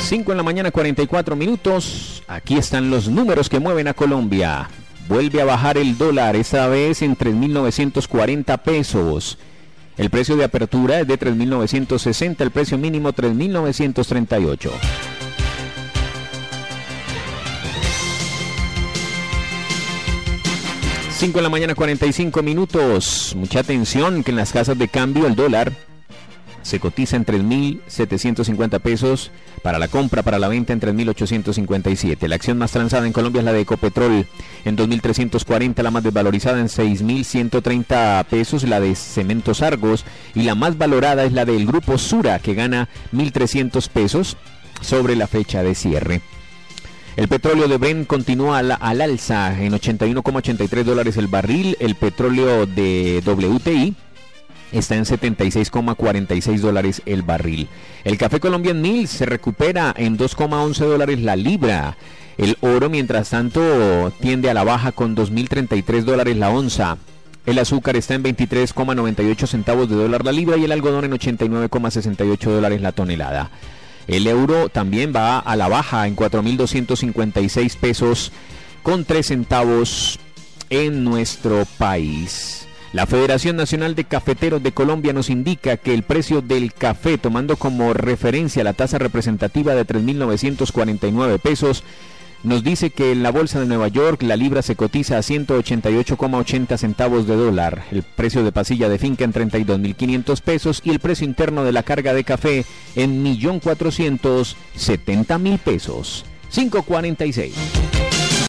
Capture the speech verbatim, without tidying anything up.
cinco en la mañana, cuarenta y cuatro minutos. Aquí están los números que mueven a Colombia. Vuelve a bajar el dólar, esta vez en tres mil novecientos cuarenta pesos. El precio de apertura es de tres mil novecientos sesenta, el precio mínimo tres mil novecientos treinta y ocho. cinco en la mañana, cuarenta y cinco minutos. Mucha atención que en las casas de cambio el dólar se cotiza en tres mil setecientos cincuenta pesos para la compra, para la venta en tres mil ochocientos cincuenta y siete. La acción más transada en Colombia es la de Ecopetrol en dos mil trescientos cuarenta, la más desvalorizada en seis mil ciento treinta pesos, la de Cementos Argos, y la más valorada es la del Grupo Sura, que gana mil trescientos pesos sobre la fecha de cierre. El petróleo de Brent continúa al, al alza en ochenta y uno coma ochenta y tres dólares el barril. El petróleo de W T I está en setenta y seis coma cuarenta y seis dólares el barril. El café Colombian Mills se recupera en dos coma once dólares la libra. El oro, mientras tanto, tiende a la baja con dos mil treinta y tres dólares la onza. El azúcar está en veintitrés coma noventa y ocho centavos de dólar la libra y el algodón en ochenta y nueve coma sesenta y ocho dólares la tonelada. El euro también va a la baja en cuatro mil doscientos cincuenta y seis pesos con tres centavos en nuestro país. La Federación Nacional de Cafeteros de Colombia nos indica que el precio del café, tomando como referencia la tasa representativa de tres mil novecientos cuarenta y nueve pesos, nos dice que en la bolsa de Nueva York la libra se cotiza a ciento ochenta y ocho coma ochenta centavos de dólar, el precio de pasilla de finca en treinta y dos mil quinientos pesos y el precio interno de la carga de café en un millón cuatrocientos setenta mil pesos. cinco cuarenta y seis.